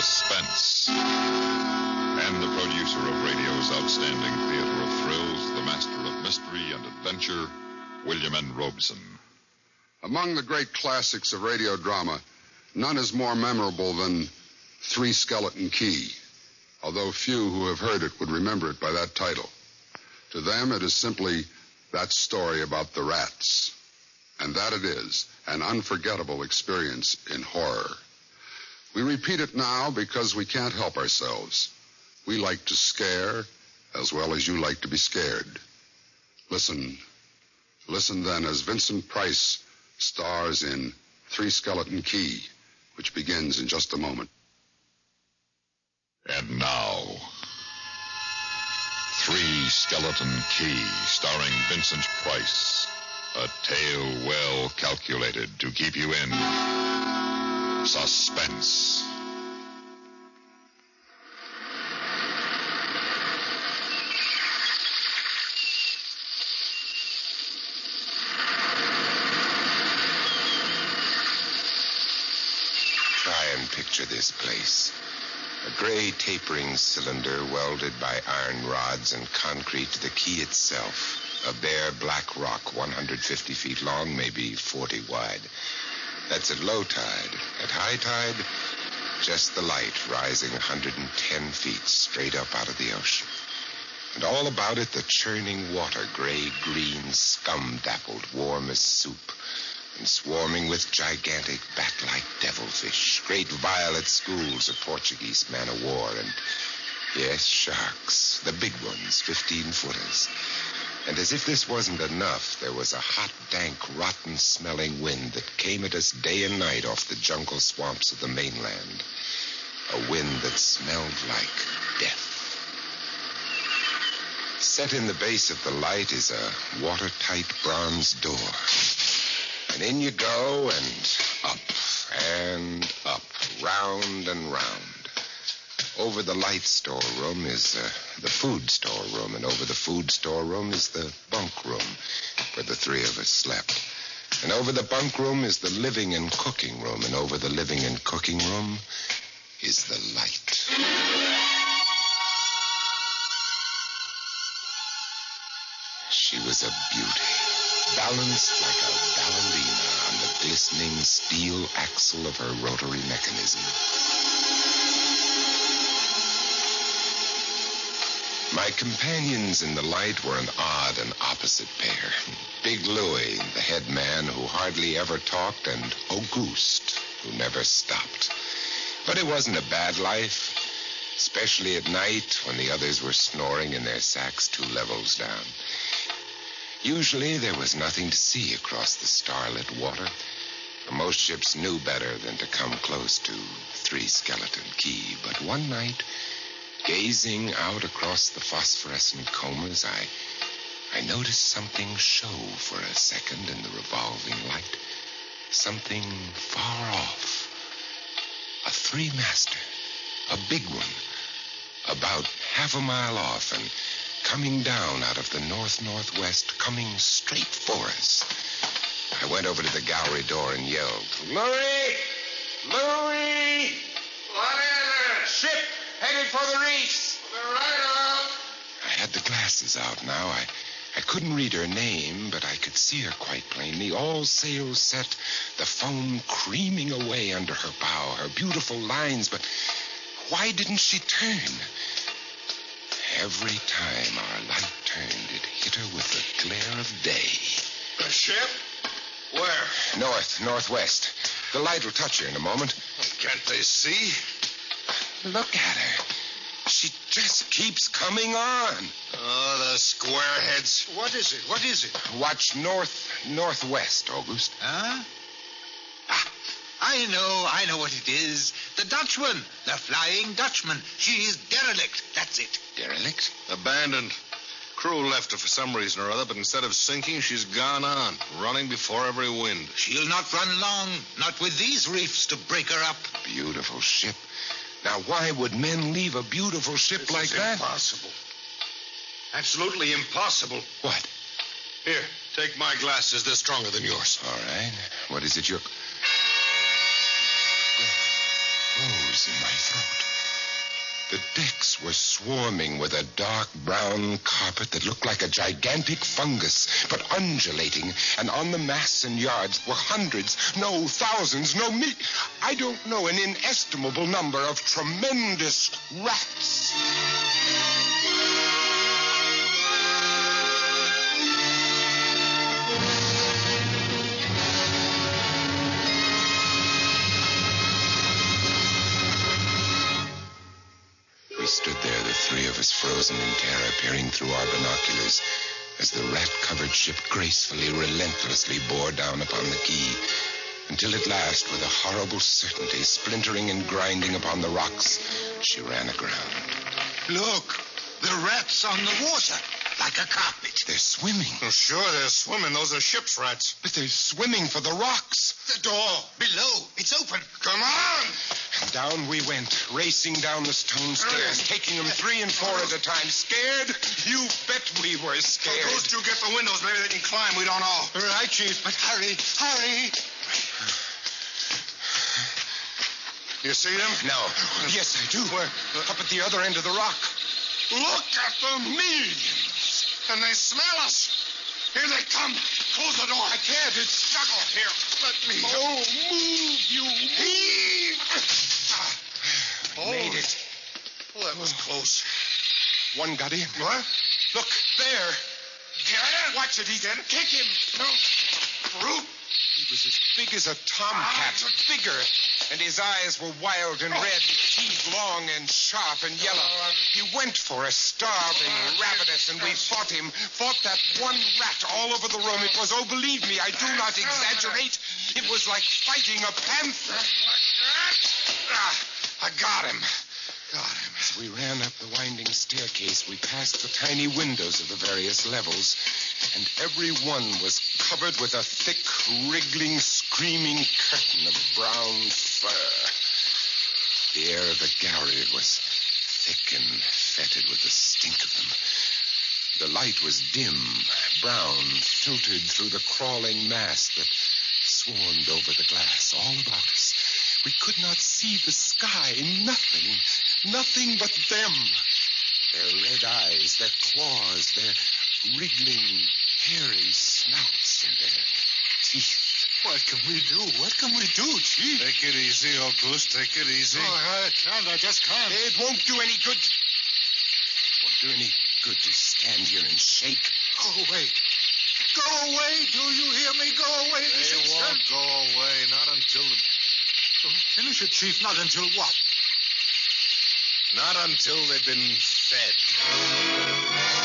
Suspense. And the producer of radio's outstanding theater of thrills, the master of mystery and adventure, William N. Robeson. Among the great classics of radio drama, none is more memorable than Three Skeleton Key, although few who have heard it would remember it by that title. To them, it is simply that story about the rats. And that it is, an unforgettable experience in horror. We repeat it now because we can't help ourselves. We like to scare as well as you like to be scared. Listen then as Vincent Price stars in Three Skeleton Key, which begins in just a moment. And now, Three Skeleton Key, starring Vincent Price. A tale well calculated to keep you in suspense. Try and picture this place. A gray tapering cylinder welded by iron rods and concrete to the key itself. A bare black rock 150 feet long, maybe 40 wide. That's at low tide. At high tide, just the light rising 110 feet straight up out of the ocean. And all about it, the churning water, gray-green, scum-dappled, warm as soup, and swarming with gigantic bat-like devilfish, great violet schools of Portuguese man-o'-war, and, yes, sharks, the big ones, 15-footers. And as if this wasn't enough, there was a hot, dank, rotten-smelling wind that came at us day and night off the jungle swamps of the mainland. A wind that smelled like death. Set in the base of the light is a watertight bronze door. And in you go, and up, round and round. Over the light storeroom is the food storeroom, and over the food storeroom is the bunk room where the three of us slept. And over the bunk room is the living and cooking room, and over the living and cooking room is the light. She was a beauty, balanced like a ballerina on the glistening steel axle of her rotary mechanism. My companions in the light were an odd and opposite pair. Big Louie, the head man who hardly ever talked, and Auguste, who never stopped. But it wasn't a bad life, especially at night when the others were snoring in their sacks 2 levels down. Usually there was nothing to see across the starlit water, for most ships knew better than to come close to Three Skeleton Key. But one night, gazing out across the phosphorescent combers, I noticed something show for a second in the revolving light. Something far off. A three-master. A big one. About half a mile off and coming down out of the north-northwest, coming straight for us. I went over to the gallery door and yelled, "Louie! Louie! What is it? Ship! Headed for the reefs!" They're right out. I had the glasses out now. I couldn't read her name, but I could see her quite plainly. All sails set, the foam creaming away under her bow, her beautiful lines. But why didn't she turn? Every time our light turned, it hit her with the glare of day. A ship? Where? Northwest. The light will touch her in a moment. Can't they see? Look at her. She just keeps coming on. Oh, the squareheads. What is it? What is it? Watch northwest, August. Huh? I know what it is. The Dutchman. The Flying Dutchman. She's derelict. That's it. Derelict? Abandoned. Crew left her for some reason or other, but instead of sinking, she's gone on, running before every wind. She'll not run long. Not with these reefs to break her up. Beautiful ship. Now, why would men leave a beautiful ship like that? Impossible. Absolutely impossible. What? Here, take my glasses. They're stronger than yours. All right. What is it froze in my throat. The decks were swarming with a dark brown carpet that looked like a gigantic fungus, but undulating, and on the masts and yards were hundreds, no, thousands, no, I don't know, an inestimable number of tremendous rats. We stood there, the three of us, frozen in terror, peering through our binoculars as the rat-covered ship gracefully, relentlessly bore down upon the quay, until at last, with a horrible certainty, splintering and grinding upon the rocks, she ran aground. Look, the rats on the water, like a carpet. They're swimming. Oh, sure, they're swimming. Those are ship's rats. But they're swimming for the rocks. The door, below, it's open. Come on! And down we went, racing down the stone stairs, taking them 3 and 4 at a time. Scared? You bet we were scared. Those two get the windows. Maybe they can climb. We don't know. Right, Chief, but hurry, hurry. You see them? No. Yes, I do. Where? Up at the other end of the rock. Look at the millions. And they smell us. Here they come. Close the door. I can't. It's stuck. Here, let me. Don't move, you. Heave. Made it. Well, that was close. One got in. What? Look, there. Get him. Watch it. He's kick him. No. Brute. He was as big as a tomcat, bigger. And his eyes were wild and red, teeth long and sharp and yellow. He went for us, starving, ravenous, and we fought him. Fought that one rat all over the room. It was, oh, believe me, I do not exaggerate. It was like fighting a panther. I got him. Got him. As we ran up the winding staircase, we passed the tiny windows of the various levels, and every one was covered with a thick, wriggling, screaming curtain of brown fur. The air of the gallery was thick and fetid with the stink of them. The light was dim, brown, filtered through the crawling mass that swarmed over the glass all about us. We could not see the sky, nothing but them. Their red eyes, their claws, their wriggling, hairy snouts, and their teeth. What can we do? What can we do, Chief? Take it easy, old goose. Take it easy. Oh, I can't. I just can't. It won't do any good. Won't do any good to stand here and shake. Go away. Go away. Do you hear me? Go away. They won't go away. Not until the... Finish it, Chief. Not until what? Not until they've been fed.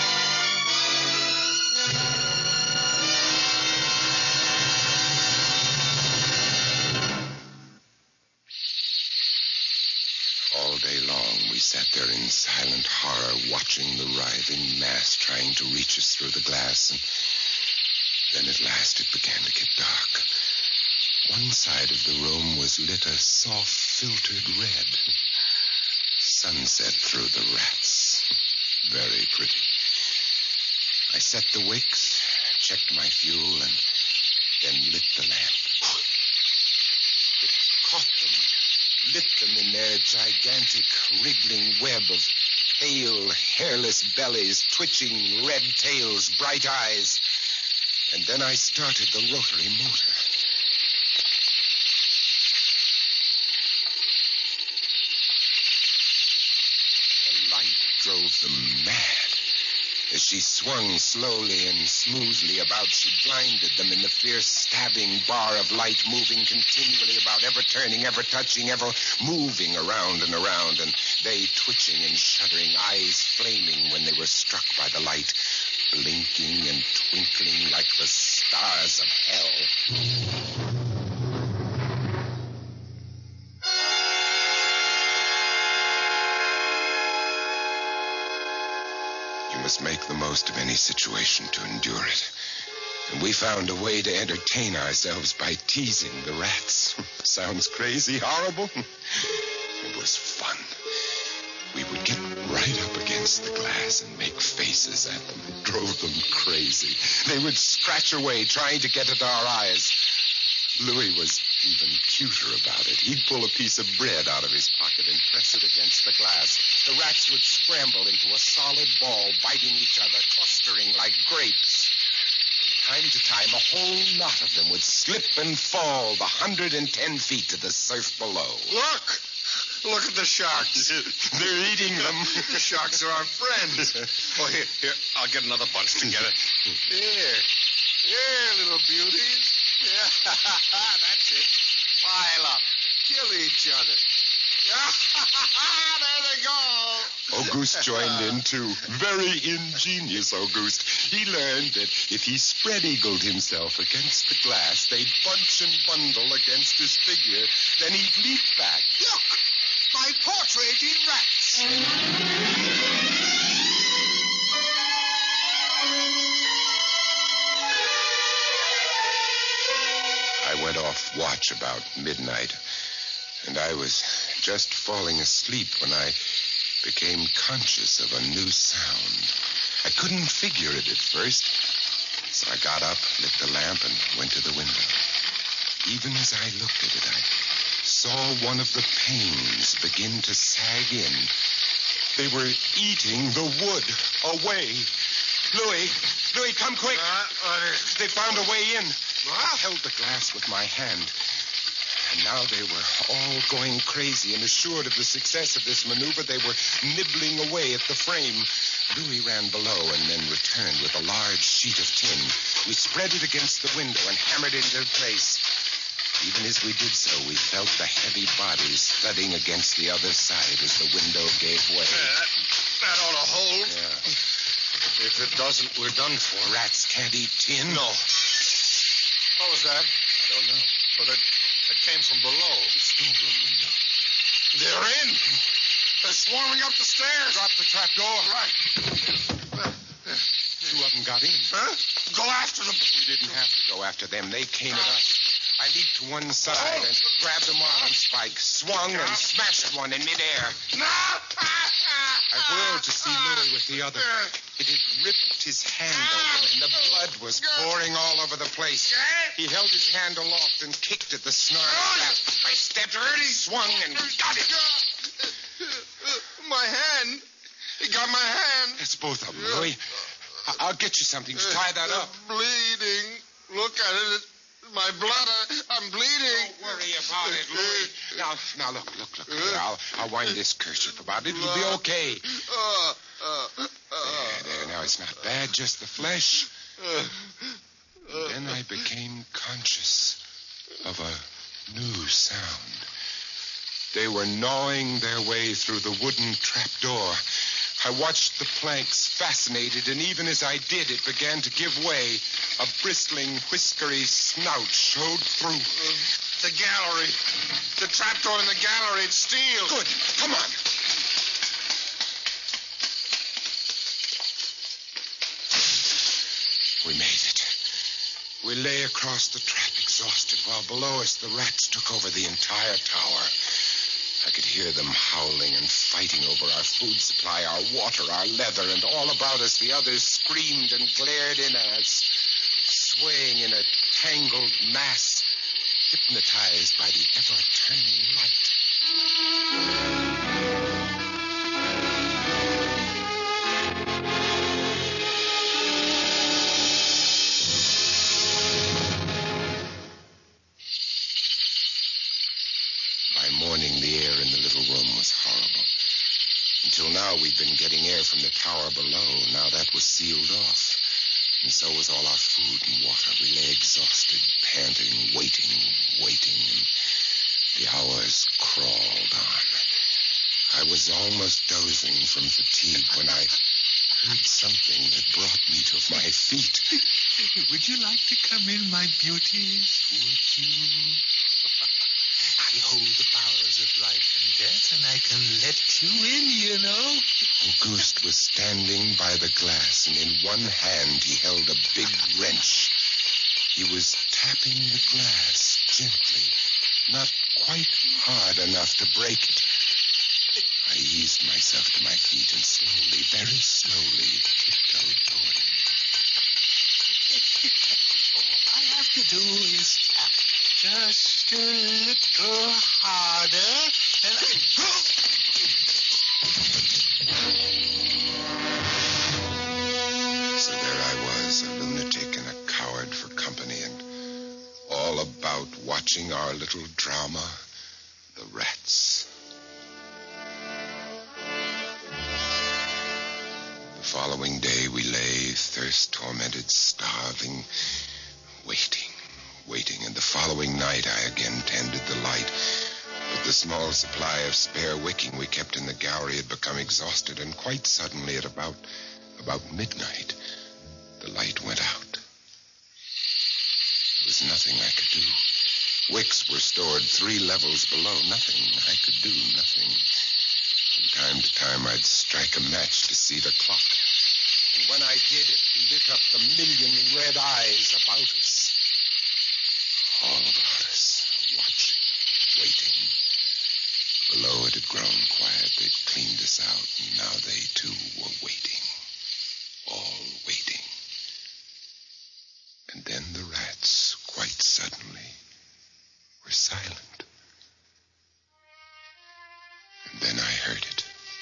All day long, we sat there in silent horror, watching the writhing mass trying to reach us through the glass, and then at last it began to get dark. One side of the room was lit a soft, filtered red. Sunset through the rats. Very pretty. I set the wicks, checked my fuel, and then lit the lamp. It caught them, lit them in their gigantic, wriggling web of pale, hairless bellies, twitching red tails, bright eyes. And then I started the rotary motor. The light drove them mad. As she swung slowly and smoothly about, she blinded them in the fierce, stabbing bar of light, moving continually about, ever turning, ever touching, ever moving around and around, and they twitching and shuddering, eyes flaming when they were struck by the light, blinking and twinkling like the stars of hell. You must make the most of any situation to endure it. And we found a way to entertain ourselves by teasing the rats. Sounds crazy, horrible? It was fun. We would get right up against the glass and make faces at them. It drove them crazy. They would scratch away, trying to get at our eyes. Louis was even cuter about it. He'd pull a piece of bread out of his pocket and press it against the glass. The rats would scramble into a solid ball, biting each other, clustering like grapes. From time to time, a whole knot of them would slip and fall the 110 feet to the surf below. Look at the sharks. They're eating them. The sharks are our friends. Oh, here, I'll get another bunch together. Here, little beauties. Yeah, that's it. Pile up. Kill each other. There they go. Auguste joined in, too. Very ingenious, Auguste. He learned that if he spread-eagled himself against the glass, they'd bunch and bundle against his figure. Then he'd leap back. Look! My portrait in rats. I went off watch about midnight, and I was just falling asleep when I became conscious of a new sound. I couldn't figure it at first, so I got up, lit the lamp, and went to the window. Even as I looked at it, I saw one of the panes begin to sag in. They were eating the wood away. Louis, come quick. They found a way in. I held the glass with my hand. And now they were all going crazy, and assured of the success of this maneuver, they were nibbling away at the frame. Louis ran below and then returned with a large sheet of tin. We spread it against the window and hammered it into place. Even as we did so, we felt the heavy bodies thudding against the other side as the window gave way. That ought to hold. Yeah. If it doesn't, we're done for. Rats can't eat tin. No. What was that? I don't know. Well, it came from below. The storeroom window. They're in. They're swarming up the stairs. Drop the trap door. Right. Two of them got in. Huh? Go after them. We didn't have to go after them. They came at us. I leaped to one side and grabbed a marlin spike, swung and smashed one in midair. No! I whirled to see Louis with the other. It had ripped his hand open, and the blood was pouring all over the place. He held his hand aloft and kicked at the snarling trap. I stepped, swung, and got it. My hand. He got my hand. That's both of them, Louis. I'll get you something to tie that up. Bleeding. Look at it. My blood. I'm bleeding. Don't worry about it, Louis. Now, look. Here, I'll wind this kerchief about it. It'll be okay. There. Now, it's not bad, just the flesh. And then I became conscious of a new sound. They were gnawing their way through the wooden trapdoor. I watched the planks, fascinated, and even as I did, it began to give way. A bristling, whiskery snout showed through. The gallery. The trapdoor in the gallery. It's steel. Good. Come on. We made it. We lay across the trap, exhausted, while below us the rats took over the entire tower. I could hear them howling and fighting over our food supply, our water, our leather, and all about us the others screamed and glared in at us, swaying in a tangled mass, hypnotized by the ever-turning light. By morning, the air in the little room was horrible. Until now, we'd been getting air from the tower below. Now that was sealed off. And so was all our food and water. We lay exhausted, panting, waiting, and the hours crawled on. I was almost dozing from fatigue when I heard something that brought me to my feet. Would you like to come in, my beauties? Would you? I hold the powers of life and death, and I can let you in, you know. Auguste was standing by the glass, and in one hand he held a big wrench. He was tapping the glass gently, not quite hard enough to break it. I eased myself to my feet and slowly, very slowly, tiptoed toward him. All I have to do is tap. just a little harder, and So there I was, a lunatic and a coward for company, and all about watching our little drama, The Rats. The following day we lay, thirst-tormented, starving, waiting, and the following night I again tended the light. But the small supply of spare wicking we kept in the gallery had become exhausted, and quite suddenly at about midnight, the light went out. There was nothing I could do. Wicks were stored 3 levels below. Nothing I could do, nothing. From time to time, I'd strike a match to see the clock. And when I did, it lit up the million red eyes about us. All about us, watching, waiting. Below it had grown quiet. They'd cleaned us out, and now they, too, were waiting. All waiting. And then the rats, quite suddenly, were silent. And then I heard it.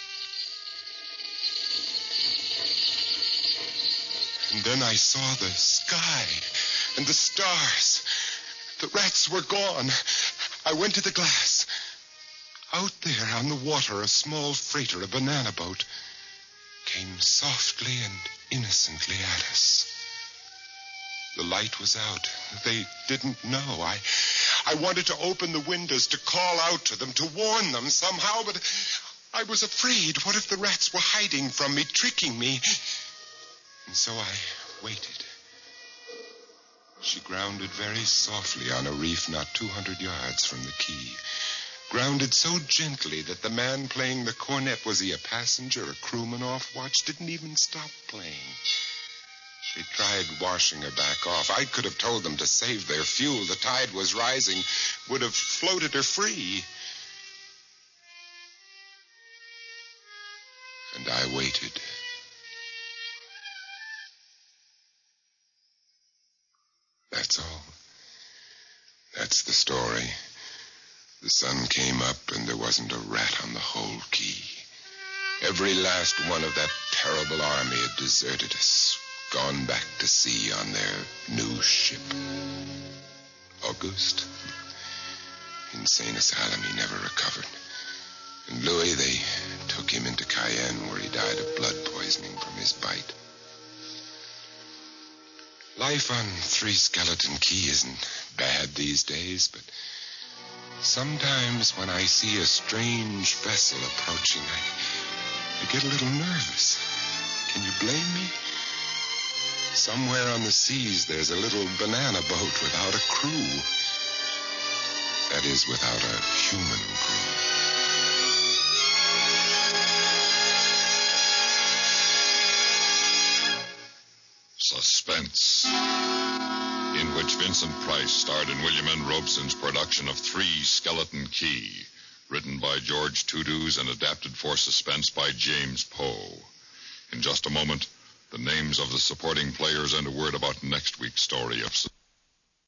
And then I saw the sky and the stars. The rats were gone. I went to the glass. Out there on the water, a small freighter, a banana boat, came softly and innocently at us. The light was out. They didn't know. I wanted to open the windows, to call out to them, to warn them somehow, but I was afraid. What if the rats were hiding from me, tricking me? And so I waited. She grounded very softly on a reef not 200 yards from the quay. Grounded so gently that the man playing the cornet, was he a passenger, a crewman off watch, didn't even stop playing. They tried washing her back off. I could have told them to save their fuel. The tide was rising, would have floated her free. And I waited. That's all. That's the story. The sun came up and there wasn't a rat on the whole quay. Every last one of that terrible army had deserted us, gone back to sea on their new ship. Auguste, insane asylum, he never recovered. And Louis, they took him into Cayenne where he died of blood poisoning from his bite. Life on Three Skeleton Key isn't bad these days, but sometimes when I see a strange vessel approaching, I get a little nervous. Can you blame me? Somewhere on the seas there's a little banana boat without a crew. That is, without a human crew. Suspense, in which Vincent Price starred in William N. Robeson's production of Three Skeleton Key, written by George Tudus and adapted for suspense by James Poe. In just a moment, the names of the supporting players and a word about next week's story of